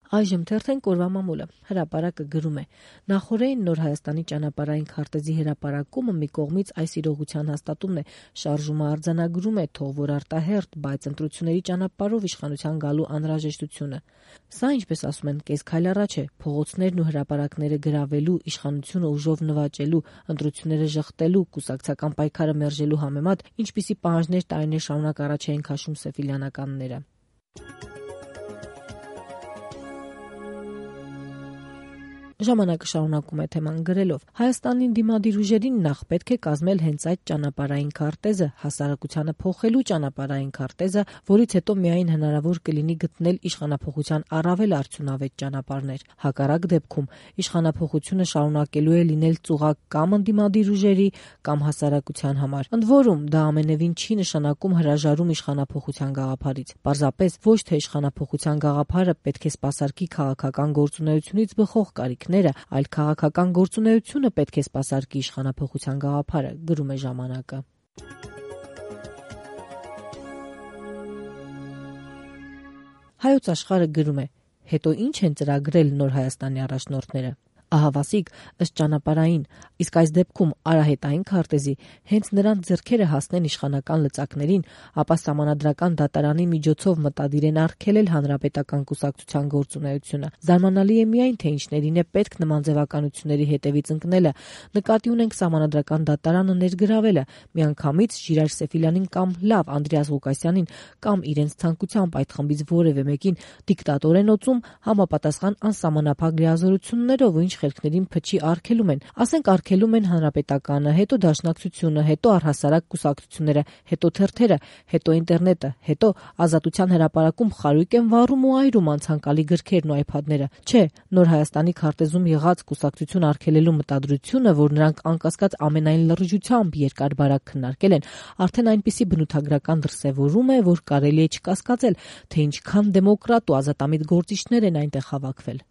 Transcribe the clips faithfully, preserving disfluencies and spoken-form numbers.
Այժմ թերթենք օրվա մամուլը։ Հրապարակը գրում է. Նախորդին Նոր Հայաստանի ճանապարհային քարտեզի հրապարակումը մի կողմից այս իրողության հաստատումն է, շարժումը արձանագրում է, թող որ արտահերթ, բայց ընտրությունների ճանապարհով իշխանության գալու անհրաժեշտությունը։ Սա, ինչպես ասում են, կես քայլ առաջ է, փողոցներն ու հրապարակները գրավելու, իշխանությունը ուժով նվաճելու, ընտրությունները ժխտելու, կուսակցական պայքարը մերժելու համեմատ, ինչպիսի պահանջներ տարիներ շարունակ առաջ էին քաշում սեֆիլյանականները։ Ժամանակը շարունակում է թեման գրելով. Հայաստանին դիմադիր ուժերին նախ պետք է կազմել հենց այդ ճանապարհային քարտեզը, հասարակությանը փոխելու ճանապարհային քարտեզը, որից հետո միայն հնարավոր կլինի գտնել իշխանափոխության առավել արդյունավետ ճանապարհներ։ Հակառակ դեպքում իշխանափոխությունը շարունակելու է լինել ծուղակ կամ ընդդիմադիր ուժերի, կամ հասարակության համար։ Ընդ որում, դա ամենևին չի նշանակում հրաժարում իշխանափոխության գաղափարից։ Պարզապես ոչ թե իշխանափոխության գաղափարը պետք է սպասարկի քաղաքական գործունեությունից բխող կարիք, այլ քաղաքական գործունեությունը պետք է սպասարկի իշխանափոխության գաղափարը, գրում է ժամանակը։ Հայոց աշխարհը գրում է. հետո ինչ են ծրագրել Նոր Հայաստանի առաջնորդները։ Ահավասիկ ըստ ճանապարհային, իսկ այս դեպքում արահետային քարտեզի հենց նրանց ձեռքերը հասնեն իշխանական լծակներին, ապա սահմանադրական դատարանի միջոցով մտադիր են արգելել հանրապետական կուսակցության գործունեությունը։ Զարմանալի է միայն, թե ինչներին է պետք նման ձևականությունների հետևից ընկնելը։ Նկատի ունենք սահմանադրական դատարանը ներգրավելը, միանգամից Ժիրայր Սեֆիլյանին կամ լավ Անդրեաս Ղուկասյանին կամ իրենց ցանկությամբ այդ խմբից որևէ մեկին դիկտատոր են օծում համապատասխան անսահմանափակ լիազորություններով ու ինչ խելքներին փչի արգելում են, ասենք արգելում են հանրապետականը, հետո դաշնակցությունը, հետո առհասարակ կուսակցությունները, հետո թերթերը, հետո ինտերնետը, հետո Ազատության հրապարակում խարույկ են վառում ու այրում անցանկալի գրքերն ու այփադները։ Չէ, Նոր Հայաստանի քարտեզում եղած կուսակցություն արգելելու մտադրությունը, որ նրանք անկասկած ամենայն լրջությամբ երկար բարակ քննարկել են, արդեն այնպիսի բնութագրական դրսևորում է, որ կարելի է չկասկածել, թե ինչքան դեմոկրատ ու ազատամիտ գործիչներ են այնտեղ հավաքվել։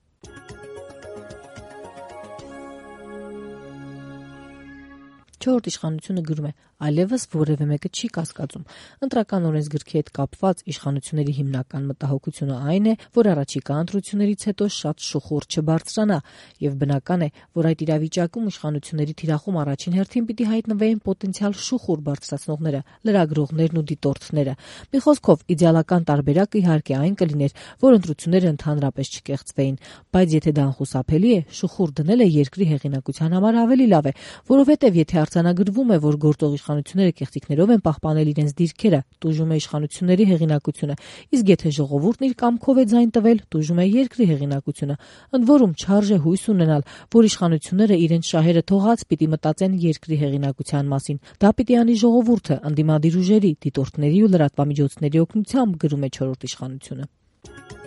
Չորրորդ իշխանությունը գրում է. այլևս որևէ մեկը չի կասկածում։ Ընտրական օրենսգրքի հետ կապված իշխանությունների հիմնական մտահոգությունը այն է, որ առաջիկա ընտրություններից հետո շատ շուխուր չբարձրանա, եւ բնական է, որ այդ իրավիճակում իշխանությունների թիրախում առաջին հերթին պիտի հայտնվեին պոտենցիալ շուխուր բարձրացնողները, լրագրողներն ու դիտորդները։ Մի խոսքով, իդեալական տարբերակը իհարկե այն կլիներ, որ ընտրությունները ընդհանրապես չկեղծվեին, բայց եթե դա անխուսափելի է, շուխուր դնելը երկրի հեղինակության համար ավելի լավ է, որովհետեւ եթե արձանագրվում է, որ գործող իշխանությունները կեղծիքներով են պահպանել իրենց դիրքերը, տուժում է իշխանությունների հեղինակությունը, իսկ եթե ժողովուրդն իր կամքով է ձայն տվել, տուժում է երկրի հեղինակությունը։ Ընդ որում չարժե հույս ունենալ, որ իշխանությունները իրենց շահերը թողած պիտի մտածեն երկրի հեղինակության մասին։ Դա պիտի անի ժողովուրդը, ընդդիմադիր ուժերի, դիտորդների ու լրատվամիջոցների օգնությամբ, գրում է չորրորդ իշխանությունը։